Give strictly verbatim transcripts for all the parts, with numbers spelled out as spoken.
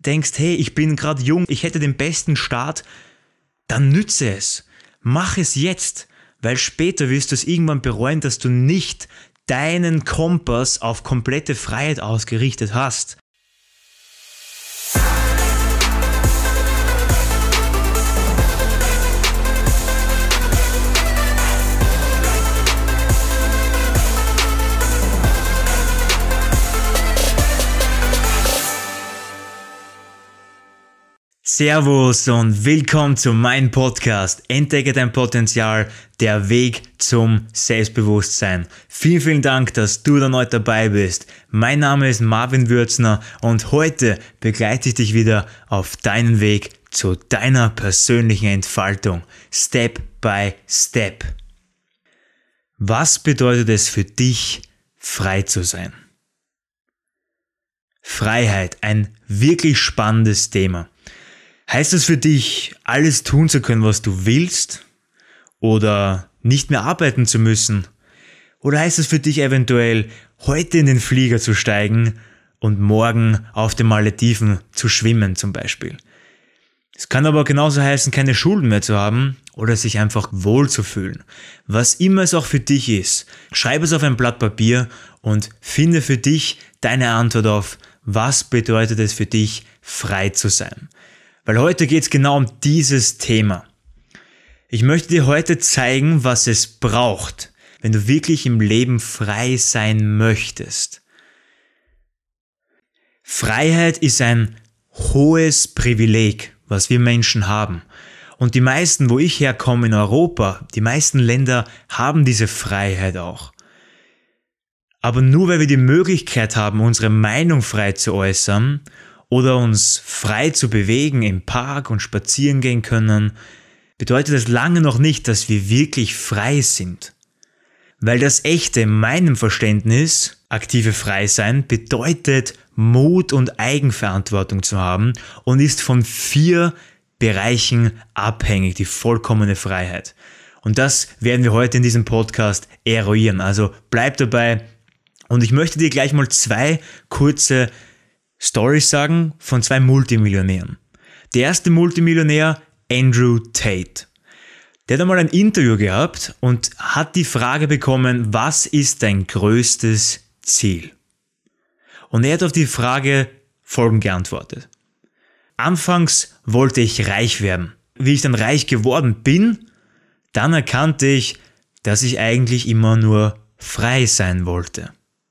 denkst, hey, ich bin gerade jung, ich hätte den besten Start, dann nütze es. Mach es jetzt, weil später wirst du es irgendwann bereuen, dass du nicht deinen Kompass auf komplette Freiheit ausgerichtet hast. Servus und willkommen zu meinem Podcast Entdecke dein Potenzial, der Weg zum Selbstbewusstsein. Vielen, vielen Dank, dass du dann heute dabei bist. Mein Name ist Marvin Würzner und heute begleite ich dich wieder auf deinen Weg zu deiner persönlichen Entfaltung. Step by Step. Was bedeutet es für dich, frei zu sein? Freiheit, ein wirklich spannendes Thema. Heißt es für dich, alles tun zu können, was du willst? Oder nicht mehr arbeiten zu müssen? Oder heißt es für dich eventuell, heute in den Flieger zu steigen und morgen auf den Malediven zu schwimmen zum Beispiel? Es kann aber genauso heißen, keine Schulden mehr zu haben oder sich einfach wohl zu fühlen. Was immer es auch für dich ist, schreib es auf ein Blatt Papier und finde für dich deine Antwort auf, was bedeutet es für dich, frei zu sein? Weil heute geht es genau um dieses Thema. Ich möchte dir heute zeigen, was es braucht, wenn du wirklich im Leben frei sein möchtest. Freiheit ist ein hohes Privileg, was wir Menschen haben. Und die meisten, wo ich herkomme in Europa, die meisten Länder haben diese Freiheit auch. Aber nur weil wir die Möglichkeit haben, unsere Meinung frei zu äußern, oder uns frei zu bewegen im Park und spazieren gehen können, bedeutet das lange noch nicht, dass wir wirklich frei sind. Weil das echte, in meinem Verständnis, aktive Freisein bedeutet Mut und Eigenverantwortung zu haben und ist von vier Bereichen abhängig, die vollkommene Freiheit. Und das werden wir heute in diesem Podcast eruieren. Also bleib dabei und ich möchte dir gleich mal zwei kurze Storys sagen von zwei Multimillionären. Der erste Multimillionär, Andrew Tate. Der hat einmal ein Interview gehabt und hat die Frage bekommen, was ist dein größtes Ziel? Und er hat auf die Frage folgend geantwortet. Anfangs wollte ich reich werden. Wie ich dann reich geworden bin, dann erkannte ich, dass ich eigentlich immer nur frei sein wollte.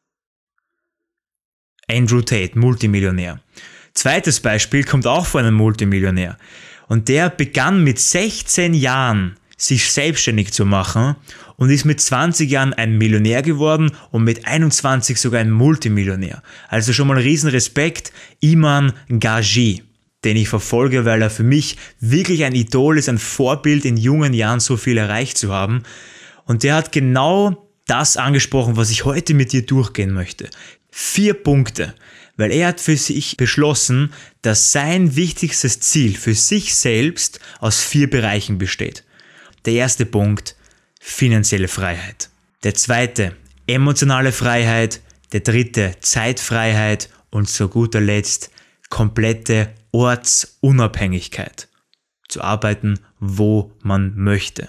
Andrew Tate, Multimillionär. Zweites Beispiel kommt auch von einem Multimillionär. Und der begann mit sechzehn Jahren sich selbstständig zu machen und ist mit zwanzig Jahren ein Millionär geworden und mit einundzwanzig sogar ein Multimillionär. Also schon mal riesen Respekt, Iman Gadzhi, den ich verfolge, weil er für mich wirklich ein Idol ist, ein Vorbild in jungen Jahren so viel erreicht zu haben. Und der hat genau das angesprochen, was ich heute mit dir durchgehen möchte. Vier Punkte, weil er hat für sich beschlossen, dass sein wichtigstes Ziel für sich selbst aus vier Bereichen besteht. Der erste Punkt, finanzielle Freiheit. Der zweite, emotionale Freiheit. Der dritte, Zeitfreiheit. Und zu guter Letzt, komplette Ortsunabhängigkeit. Zu arbeiten, wo man möchte.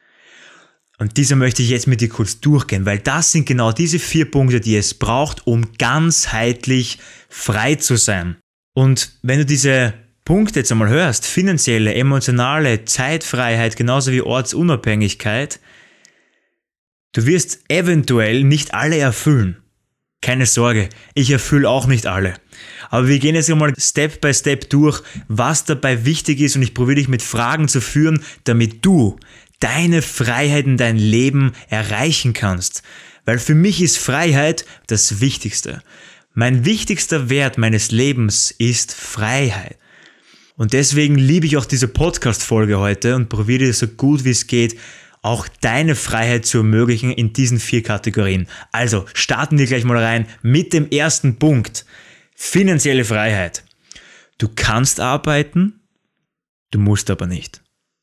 Und diese möchte ich jetzt mit dir kurz durchgehen, weil das sind genau diese vier Punkte, die es braucht, um ganzheitlich frei zu sein. Und wenn du diese Punkte jetzt einmal hörst, finanzielle, emotionale, Zeitfreiheit, genauso wie Ortsunabhängigkeit, du wirst eventuell nicht alle erfüllen. Keine Sorge, ich erfülle auch nicht alle. Aber wir gehen jetzt einmal Step by Step durch, was dabei wichtig ist und ich probiere dich mit Fragen zu führen, damit du deine Freiheit in dein Leben erreichen kannst. Weil für mich ist Freiheit das Wichtigste. Mein wichtigster Wert meines Lebens ist Freiheit. Und deswegen liebe ich auch diese Podcast-Folge heute und probiere dir so gut wie es geht, auch deine Freiheit zu ermöglichen in diesen vier Kategorien. Also starten wir gleich mal rein mit dem ersten Punkt. Finanzielle Freiheit. Du kannst arbeiten, du musst aber nicht.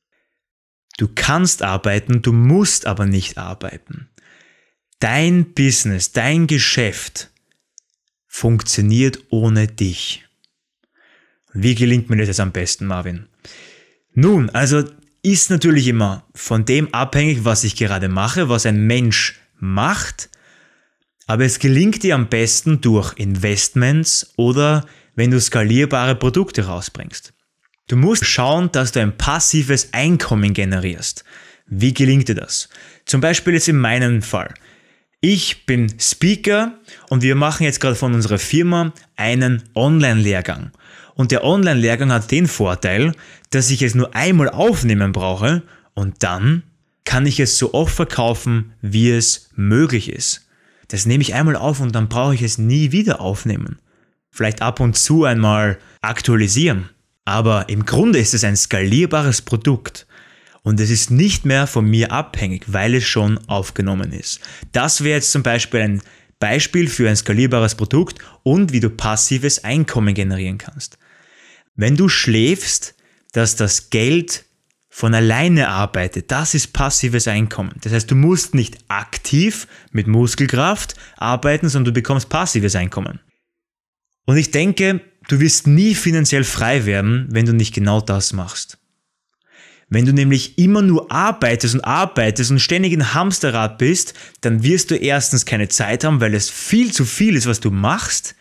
Du kannst arbeiten, du musst aber nicht arbeiten. Dein Business, dein Geschäft funktioniert ohne dich. Wie gelingt mir das jetzt am besten, Marvin? Nun, also ist natürlich immer von dem abhängig, was ich gerade mache, was ein Mensch macht, aber es gelingt dir am besten durch Investments oder wenn du skalierbare Produkte rausbringst. Du musst schauen, dass du ein passives Einkommen generierst. Wie gelingt dir das? Zum Beispiel jetzt in meinem Fall. Ich bin Speaker und wir machen jetzt gerade von unserer Firma einen Online-Lehrgang. Und der Online-Lehrgang hat den Vorteil, dass ich es nur einmal aufnehmen brauche und dann kann ich es so oft verkaufen, wie es möglich ist. Das nehme ich einmal auf und dann brauche ich es nie wieder aufnehmen. Vielleicht ab und zu einmal aktualisieren. Aber im Grunde ist es ein skalierbares Produkt. Und es ist nicht mehr von mir abhängig, weil es schon aufgenommen ist. Das wäre jetzt zum Beispiel ein Beispiel für ein skalierbares Produkt und wie du passives Einkommen generieren kannst. Wenn du schläfst, dass das Geld von alleine arbeitet, das ist passives Einkommen. Das heißt, du musst nicht aktiv mit Muskelkraft arbeiten, sondern du bekommst passives Einkommen. Und ich denke, du wirst nie finanziell frei werden, wenn du nicht genau das machst. Wenn du nämlich immer nur arbeitest und arbeitest und ständig ein Hamsterrad bist, dann wirst du erstens keine Zeit haben, weil es viel zu viel ist, was du machst.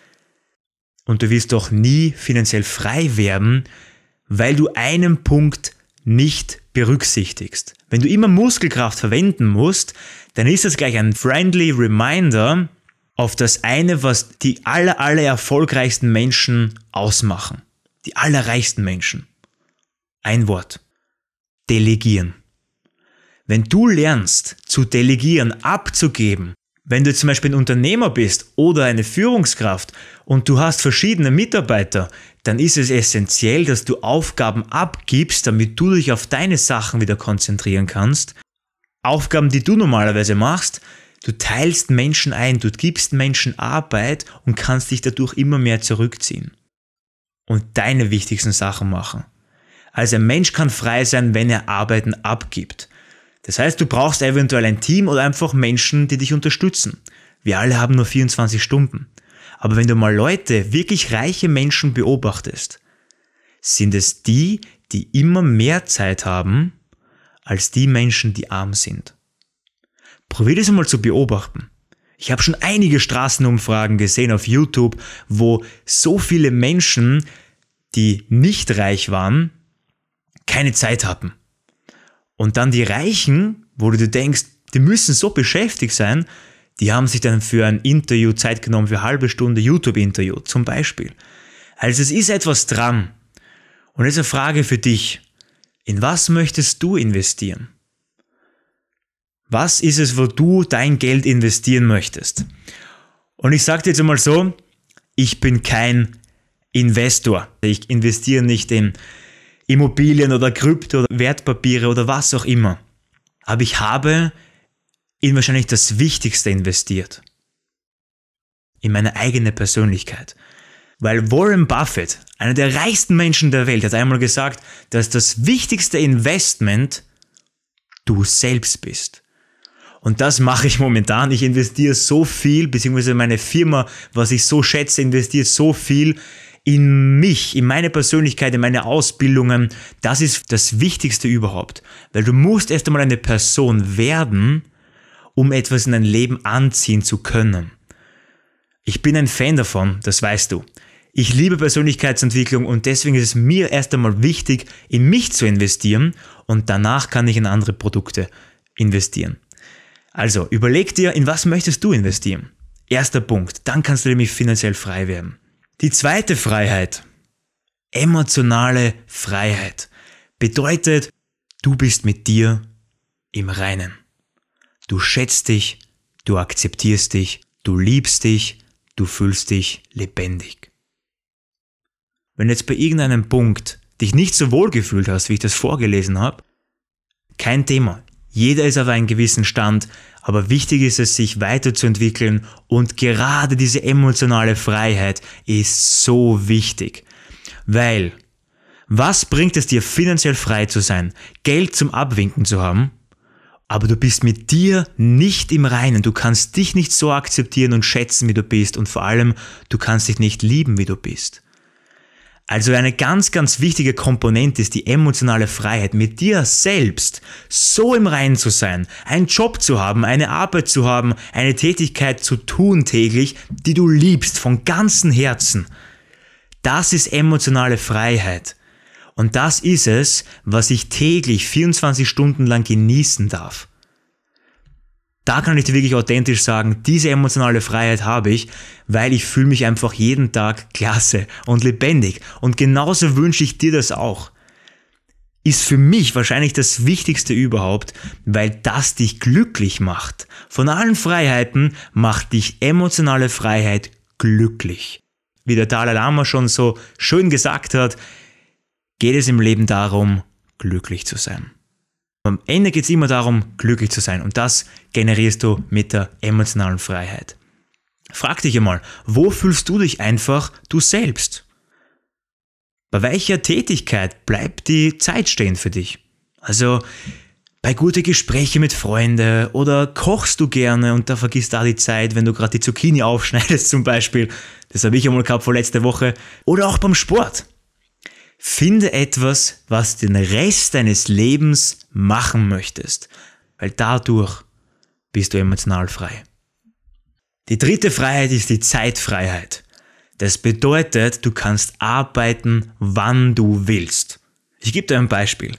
Und du wirst auch nie finanziell frei werden, weil du einen Punkt nicht berücksichtigst. Wenn du immer Muskelkraft verwenden musst, dann ist das gleich ein friendly reminder auf das eine, was die aller, aller erfolgreichsten Menschen ausmachen. Die allerreichsten Menschen. Ein Wort. Delegieren. Wenn du lernst zu delegieren, abzugeben, wenn du zum Beispiel ein Unternehmer bist oder eine Führungskraft und du hast verschiedene Mitarbeiter, dann ist es essentiell, dass du Aufgaben abgibst, damit du dich auf deine Sachen wieder konzentrieren kannst. Aufgaben, die du normalerweise machst, du teilst Menschen ein, du gibst Menschen Arbeit und kannst dich dadurch immer mehr zurückziehen und deine wichtigsten Sachen machen. Also ein Mensch kann frei sein, wenn er Arbeiten abgibt. Das heißt, du brauchst eventuell ein Team oder einfach Menschen, die dich unterstützen. Wir alle haben nur vierundzwanzig Stunden. Aber wenn du mal Leute, wirklich reiche Menschen beobachtest, sind es die, die immer mehr Zeit haben, als die Menschen, die arm sind. Probier das einmal zu beobachten. Ich habe schon einige Straßenumfragen gesehen auf YouTube, wo so viele Menschen, die nicht reich waren, keine Zeit hatten. Und dann die Reichen, wo du dir denkst, die müssen so beschäftigt sein, die haben sich dann für ein Interview Zeit genommen, für eine halbe Stunde YouTube-Interview zum Beispiel. Also es ist etwas dran. Und jetzt eine Frage für dich. In was möchtest du investieren? Was ist es, wo du dein Geld investieren möchtest? Und ich sage dir jetzt einmal so, ich bin kein Investor. Ich investiere nicht in Immobilien oder Krypto oder Wertpapiere oder was auch immer. Aber ich habe in wahrscheinlich das Wichtigste investiert. In meine eigene Persönlichkeit. Weil Warren Buffett, einer der reichsten Menschen der Welt, hat einmal gesagt, dass das wichtigste Investment du selbst bist. Und das mache ich momentan. Ich investiere so viel, beziehungsweise meine Firma, was ich so schätze, investiert so viel in mich, in meine Persönlichkeit, in meine Ausbildungen. Das ist das Wichtigste überhaupt. Weil du musst erst einmal eine Person werden, um etwas in dein Leben anziehen zu können. Ich bin ein Fan davon, das weißt du. Ich liebe Persönlichkeitsentwicklung und deswegen ist es mir erst einmal wichtig, in mich zu investieren und danach kann ich in andere Produkte investieren. Also, überleg dir, in was möchtest du investieren? Erster Punkt, dann kannst du nämlich finanziell frei werden. Die zweite Freiheit, emotionale Freiheit, bedeutet, du bist mit dir im Reinen. Du schätzt dich, du akzeptierst dich, du liebst dich, du fühlst dich lebendig. Wenn du jetzt bei irgendeinem Punkt dich nicht so wohl gefühlt hast, wie ich das vorgelesen habe, kein Thema. Jeder ist auf einem gewissen Stand, aber wichtig ist es, sich weiterzuentwickeln und gerade diese emotionale Freiheit ist so wichtig. Weil, was bringt es dir, finanziell frei zu sein, Geld zum Abwinken zu haben, aber du bist mit dir nicht im Reinen, du kannst dich nicht so akzeptieren und schätzen, wie du bist und vor allem, du kannst dich nicht lieben, wie du bist. Also eine ganz, ganz wichtige Komponente ist die emotionale Freiheit, mit dir selbst so im Reinen zu sein, einen Job zu haben, eine Arbeit zu haben, eine Tätigkeit zu tun täglich, die du liebst von ganzem Herzen. Das ist emotionale Freiheit. Und das ist es, was ich täglich vierundzwanzig Stunden lang genießen darf. Da kann ich dir wirklich authentisch sagen, diese emotionale Freiheit habe ich, weil ich fühle mich einfach jeden Tag klasse und lebendig. Und genauso wünsche ich dir das auch. Ist für mich wahrscheinlich das Wichtigste überhaupt, weil das dich glücklich macht. Von allen Freiheiten macht dich emotionale Freiheit glücklich. Wie der Dalai Lama schon so schön gesagt hat, geht es im Leben darum, glücklich zu sein. Am Ende geht es immer darum, glücklich zu sein und das generierst du mit der emotionalen Freiheit. Frag dich einmal, wo fühlst du dich einfach du selbst? Bei welcher Tätigkeit bleibt die Zeit stehen für dich? Also bei guten Gesprächen mit Freunden oder kochst du gerne und da vergisst da die Zeit, wenn du gerade die Zucchini aufschneidest zum Beispiel. Das habe ich einmal gehabt vor letzter Woche. Oder auch beim Sport. Finde etwas, was du den Rest deines Lebens machen möchtest, weil dadurch bist du emotional frei. Die dritte Freiheit ist die Zeitfreiheit. Das bedeutet, du kannst arbeiten, wann du willst. Ich gebe dir ein Beispiel.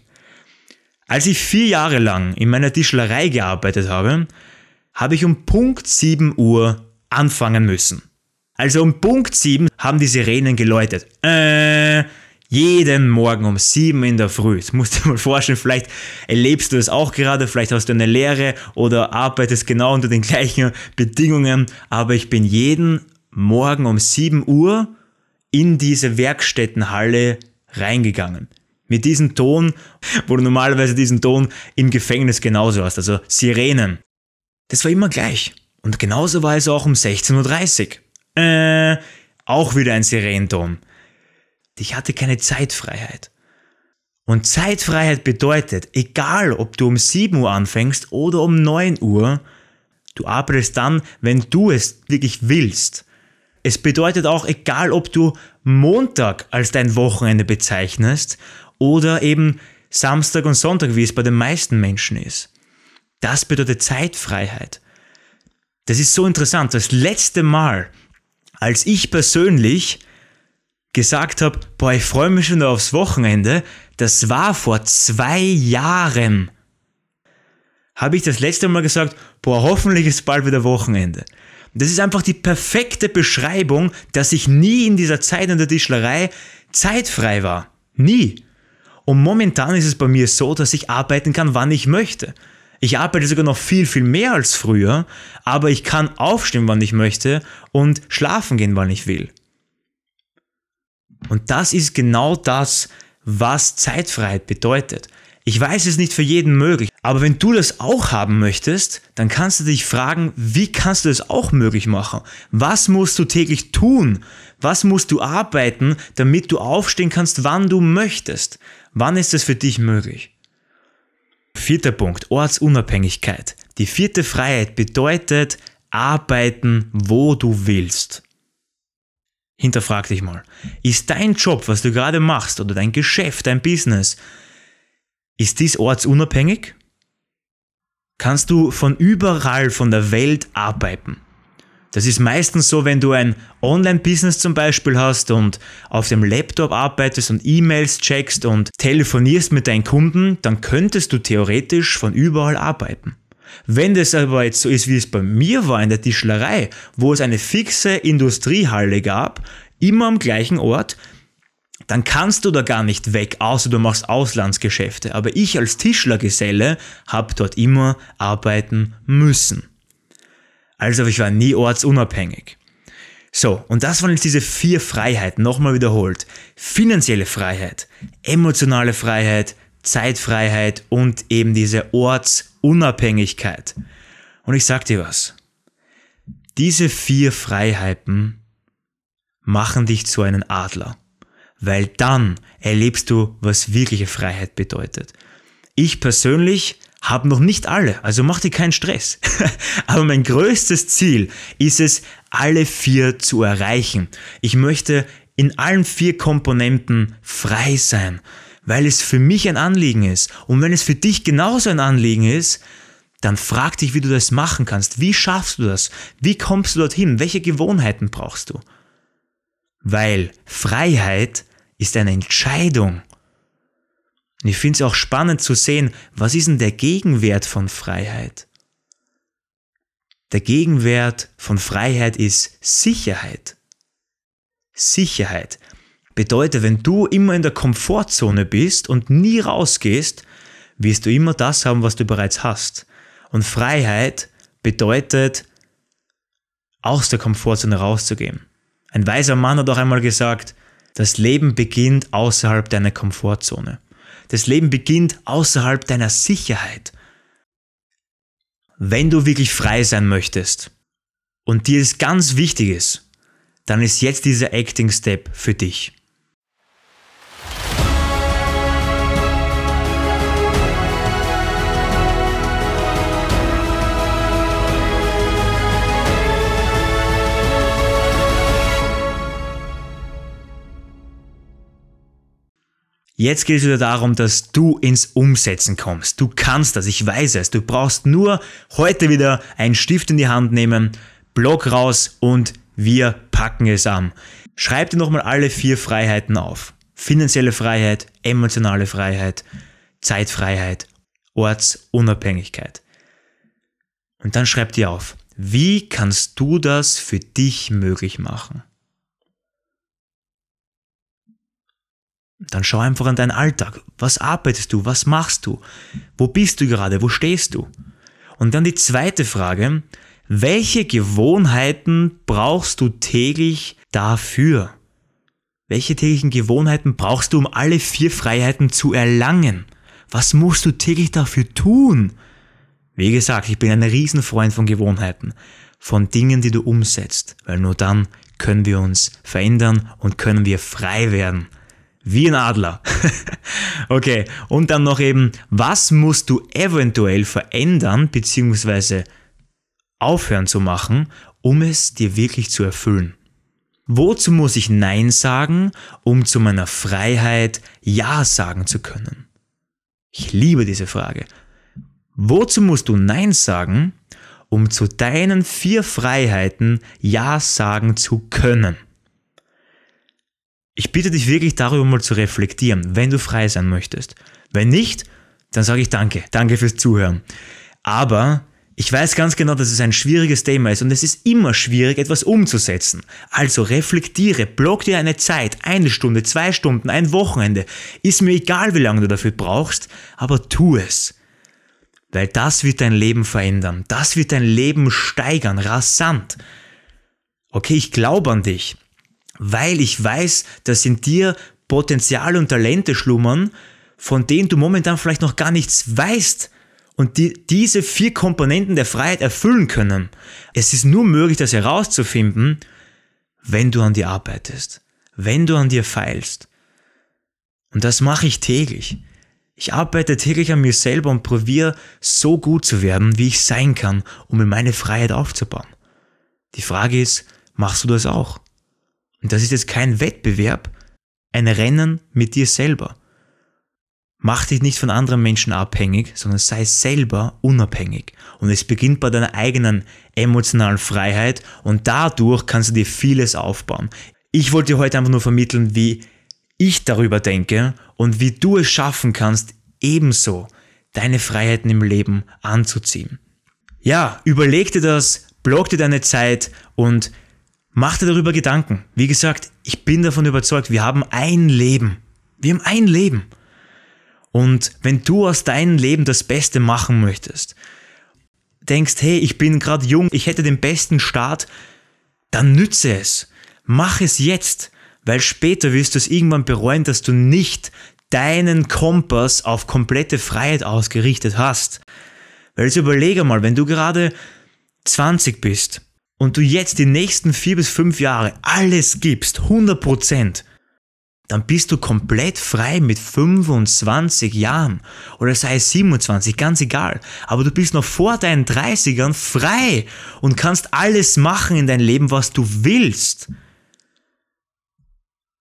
Als ich vier Jahre lang in meiner Tischlerei gearbeitet habe, habe ich um Punkt sieben Uhr anfangen müssen. Also um Punkt sieben haben die Sirenen geläutet. Äh... Jeden Morgen um sieben in der Früh. Das musst du dir mal vorstellen, vielleicht erlebst du das auch gerade, vielleicht hast du eine Lehre oder arbeitest genau unter den gleichen Bedingungen, aber ich bin jeden Morgen um sieben Uhr in diese Werkstättenhalle reingegangen. Mit diesem Ton, wo du normalerweise diesen Ton im Gefängnis genauso hast, also Sirenen. Das war immer gleich. Und genauso war es auch um sechzehn Uhr dreißig. Äh, auch wieder ein Sirenenton. Ich hatte keine Zeitfreiheit. Und Zeitfreiheit bedeutet, egal ob du um sieben Uhr anfängst oder um neun Uhr, du arbeitest dann, wenn du es wirklich willst. Es bedeutet auch, egal ob du Montag als dein Wochenende bezeichnest oder eben Samstag und Sonntag, wie es bei den meisten Menschen ist. Das bedeutet Zeitfreiheit. Das ist so interessant. Das letzte Mal, als ich persönlich gesagt habe, boah, ich freue mich schon aufs Wochenende, das war vor zwei Jahren. Habe ich das letzte Mal gesagt, boah, hoffentlich ist bald wieder Wochenende. Das ist einfach die perfekte Beschreibung, dass ich nie in dieser Zeit in der Tischlerei zeitfrei war. Nie. Und momentan ist es bei mir so, dass ich arbeiten kann, wann ich möchte. Ich arbeite sogar noch viel, viel mehr als früher, aber ich kann aufstehen, wann ich möchte und schlafen gehen, wann ich will. Und das ist genau das, was Zeitfreiheit bedeutet. Ich weiß, es ist nicht für jeden möglich, aber wenn du das auch haben möchtest, dann kannst du dich fragen, wie kannst du das auch möglich machen? Was musst du täglich tun? Was musst du arbeiten, damit du aufstehen kannst, wann du möchtest? Wann ist es für dich möglich? Vierter Punkt, Ortsunabhängigkeit. Die vierte Freiheit bedeutet, arbeiten, wo du willst. Hinterfrag dich mal, ist dein Job, was du gerade machst, oder dein Geschäft, dein Business, ist dies ortsunabhängig? Kannst du von überall von der Welt arbeiten? Das ist meistens so, wenn du ein Online-Business zum Beispiel hast und auf dem Laptop arbeitest und E-Mails checkst und telefonierst mit deinen Kunden, dann könntest du theoretisch von überall arbeiten. Wenn das aber jetzt so ist, wie es bei mir war in der Tischlerei, wo es eine fixe Industriehalle gab, immer am gleichen Ort, dann kannst du da gar nicht weg, außer du machst Auslandsgeschäfte. Aber ich als Tischlergeselle habe dort immer arbeiten müssen. Also ich war nie ortsunabhängig. So, und das waren jetzt diese vier Freiheiten, nochmal wiederholt. Finanzielle Freiheit, emotionale Freiheit, Zeitfreiheit und eben diese Ortsunabhängigkeit. Und ich sag dir was, diese vier Freiheiten machen dich zu einem Adler, weil dann erlebst du, was wirkliche Freiheit bedeutet. Ich persönlich habe noch nicht alle, also mach dir keinen Stress. Aber mein größtes Ziel ist es, alle vier zu erreichen. Ich möchte in allen vier Komponenten frei sein, weil es für mich ein Anliegen ist. Und wenn es für dich genauso ein Anliegen ist, dann frag dich, wie du das machen kannst. Wie schaffst du das? Wie kommst du dorthin? Welche Gewohnheiten brauchst du? Weil Freiheit ist eine Entscheidung. Und ich finde es auch spannend zu sehen, was ist denn der Gegenwert von Freiheit? Der Gegenwert von Freiheit ist Sicherheit. Sicherheit bedeutet, wenn du immer in der Komfortzone bist und nie rausgehst, wirst du immer das haben, was du bereits hast. Und Freiheit bedeutet, aus der Komfortzone rauszugehen. Ein weiser Mann hat auch einmal gesagt, das Leben beginnt außerhalb deiner Komfortzone. Das Leben beginnt außerhalb deiner Sicherheit. Wenn du wirklich frei sein möchtest und dir es ganz wichtig ist, dann ist jetzt dieser Acting Step für dich. Jetzt geht es wieder darum, dass du ins Umsetzen kommst. Du kannst das, ich weiß es. Du brauchst nur heute wieder einen Stift in die Hand nehmen, Block raus und wir packen es an. Schreib dir nochmal alle vier Freiheiten auf. Finanzielle Freiheit, emotionale Freiheit, Zeitfreiheit, Ortsunabhängigkeit. Und dann schreib dir auf, wie kannst du das für dich möglich machen? Dann schau einfach an deinen Alltag. Was arbeitest du? Was machst du? Wo bist du gerade? Wo stehst du? Und dann die zweite Frage, welche Gewohnheiten brauchst du täglich dafür? Welche täglichen Gewohnheiten brauchst du, um alle vier Freiheiten zu erlangen? Was musst du täglich dafür tun? Wie gesagt, ich bin ein Riesenfreund von Gewohnheiten, von Dingen, die du umsetzt, weil nur dann können wir uns verändern und können wir frei werden. Wie ein Adler. Okay, und dann noch eben, was musst du eventuell verändern bzw. aufhören zu machen, um es dir wirklich zu erfüllen? Wozu muss ich Nein sagen, um zu meiner Freiheit Ja sagen zu können? Ich liebe diese Frage. Wozu musst du Nein sagen, um zu deinen vier Freiheiten Ja sagen zu können? Ich bitte dich wirklich darüber mal zu reflektieren, wenn du frei sein möchtest. Wenn nicht, dann sage ich danke. Danke fürs Zuhören. Aber ich weiß ganz genau, dass es ein schwieriges Thema ist und es ist immer schwierig, etwas umzusetzen. Also reflektiere, block dir eine Zeit, eine Stunde, zwei Stunden, ein Wochenende. Ist mir egal, wie lange du dafür brauchst, aber tu es. Weil das wird dein Leben verändern. Das wird dein Leben steigern, rasant. Okay, ich glaube an dich. Weil ich weiß, dass in dir Potenziale und Talente schlummern, von denen du momentan vielleicht noch gar nichts weißt und die diese vier Komponenten der Freiheit erfüllen können. Es ist nur möglich, das herauszufinden, wenn du an dir arbeitest, wenn du an dir feilst. Und das mache ich täglich. Ich arbeite täglich an mir selber und probiere so gut zu werden, wie ich sein kann, um mir meine Freiheit aufzubauen. Die Frage ist, machst du das auch? Und das ist jetzt kein Wettbewerb, ein Rennen mit dir selber. Mach dich nicht von anderen Menschen abhängig, sondern sei selber unabhängig. Und es beginnt bei deiner eigenen emotionalen Freiheit und dadurch kannst du dir vieles aufbauen. Ich wollte dir heute einfach nur vermitteln, wie ich darüber denke und wie du es schaffen kannst, ebenso deine Freiheiten im Leben anzuziehen. Ja, überleg dir das, block dir deine Zeit und mach dir darüber Gedanken. Wie gesagt, ich bin davon überzeugt, wir haben ein Leben. Wir haben ein Leben. Und wenn du aus deinem Leben das Beste machen möchtest, denkst, hey, ich bin gerade jung, ich hätte den besten Start, dann nütze es. Mach es jetzt, weil später wirst du es irgendwann bereuen, dass du nicht deinen Kompass auf komplette Freiheit ausgerichtet hast. Weil jetzt überlege mal, wenn du gerade zwanzig bist, und du jetzt die nächsten vier bis fünf Jahre alles gibst, hundert Prozent, dann bist du komplett frei mit fünfundzwanzig Jahren oder sei es siebenundzwanzig, ganz egal. Aber du bist noch vor deinen dreißigern frei und kannst alles machen in deinem Leben, was du willst.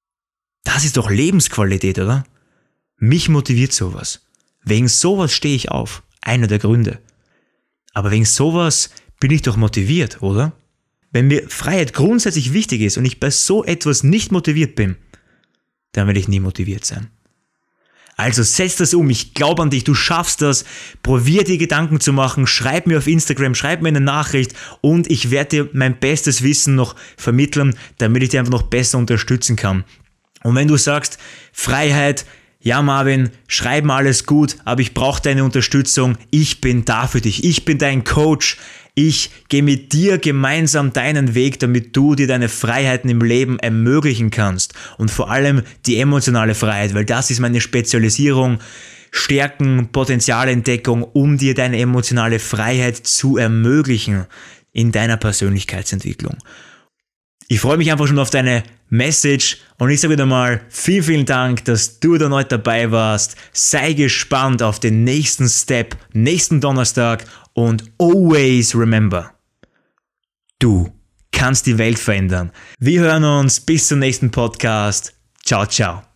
Das ist doch Lebensqualität, oder? Mich motiviert sowas. Wegen sowas stehe ich auf. Einer der Gründe. Aber wegen sowas bin ich doch motiviert, oder? Wenn mir Freiheit grundsätzlich wichtig ist und ich bei so etwas nicht motiviert bin, dann werde ich nie motiviert sein. Also setz das um, ich glaube an dich, du schaffst das, probier dir Gedanken zu machen, schreib mir auf Instagram, schreib mir eine Nachricht und ich werde dir mein bestes Wissen noch vermitteln, damit ich dich einfach noch besser unterstützen kann. Und wenn du sagst, Freiheit, ja Marvin, schreib mal alles gut, aber ich brauche deine Unterstützung, ich bin da für dich, ich bin dein Coach, ich gehe mit dir gemeinsam deinen Weg, damit du dir deine Freiheiten im Leben ermöglichen kannst und vor allem die emotionale Freiheit, weil das ist meine Spezialisierung, Stärken, Potenzialentdeckung, um dir deine emotionale Freiheit zu ermöglichen in deiner Persönlichkeitsentwicklung. Ich freue mich einfach schon auf deine Message und ich sage wieder mal vielen, vielen Dank, dass du da heute dabei warst. Sei gespannt auf den nächsten Step, nächsten Donnerstag und always remember, du kannst die Welt verändern. Wir hören uns bis zum nächsten Podcast. Ciao, ciao.